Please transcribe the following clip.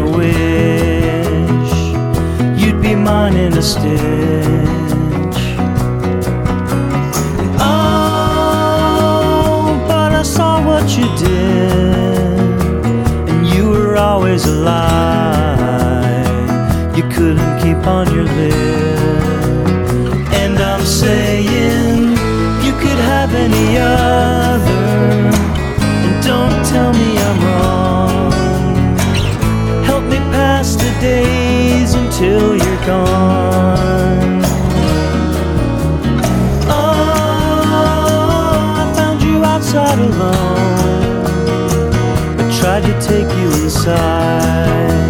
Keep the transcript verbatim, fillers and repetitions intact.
a wish you'd be mine in a stitch. Oh, but I saw what you did, and you were always a lie. You couldn't keep on your lid. And I'm saying you could have any other, and don't tell me I'm wrong. Help me pass the days until you're gone. Oh, I found you outside alone. I tried to take you inside.